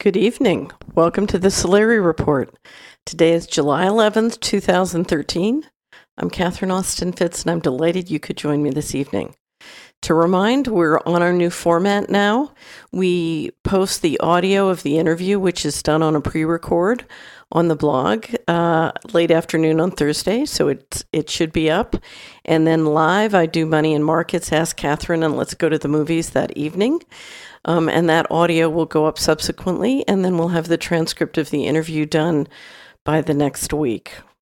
Good evening. Welcome to the Solari Report. Today is July 11th, 2013. I'm Catherine Austin Fitz, and I'm delighted you could join me this evening. To remind, we're on our new format now. We post the audio of the interview, which is done on a pre-record on the blog late afternoon on Thursday, so it should be up. And then live, I do Money and Markets, Ask Catherine, and Let's Go to the Movies that evening. And that audio will go up subsequently, and then we'll have the transcript of the interview done by the next week.